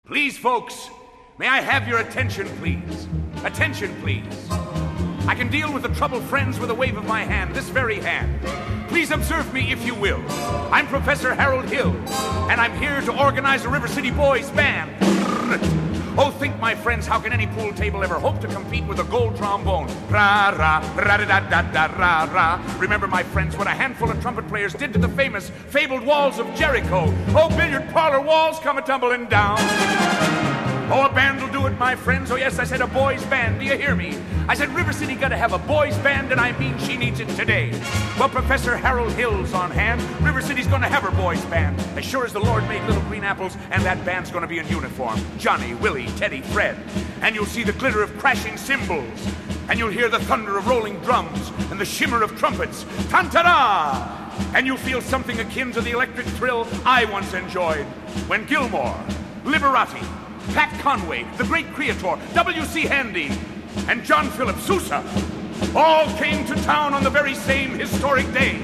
Please, folks, may I have your attention, please? Attention, please. I can deal with the troubled friends with a wave of my hand, this very hand. Please observe me if you will. I'm Professor Harold Hill, and I'm here to organize a River City Boys band. Oh, think, my friends, how can any pool table ever hope to compete with a gold trombone? Ra-ra, ra-da-da-da-da-ra-ra. Remember, my friends, what a handful of trumpet players did to the famous, fabled walls of Jericho. Oh, billiard parlor walls come a-tumbling down. Oh, a band will do it, my friends. Oh, yes, I said a boys' band. Do you hear me? I said River City got to have a boys' band, and I mean she needs it today. Well, Professor Harold Hill's on hand. River City's going to have her boys' band. As sure as the Lord made little green apples, and that band's going to be in uniform. Johnny, Willie, Teddy, Fred. And you'll see the glitter of crashing cymbals. And you'll hear the thunder of rolling drums and the shimmer of trumpets. Tan-ta-da! And you'll feel something akin to the electric thrill I once enjoyed when Gilmore, Liberati, Pat Conway, the great Creator, W.C. Handy, and John Philip Sousa all came to town on the very same historic day.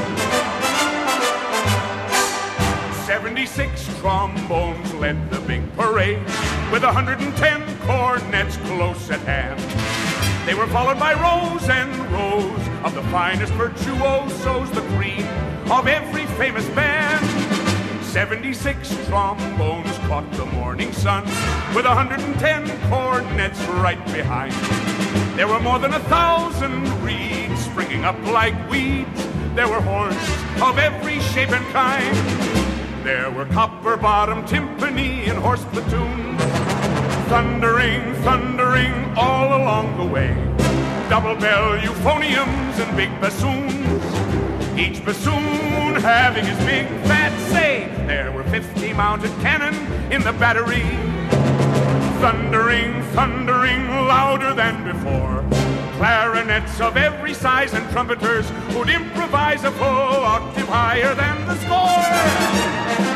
76 trombones led the big parade, with 110 cornets close at hand. They were followed by rows and rows of the finest virtuosos, the cream of every famous band. 76 trombones caught the morning sun, with 110 cornets right behind. There were more than 1,000 reeds springing up like weeds. There were horns of every shape and kind. There were copper-bottom timpani and horse platoons, thundering, thundering all along the way. Double-bell euphoniums and big bassoons, each bassoon having his big fat say. There were 50 mounted cannon in the battery, thundering, thundering louder than before. Clarinets of every size and trumpeters who'd improvise a full octave higher than the score.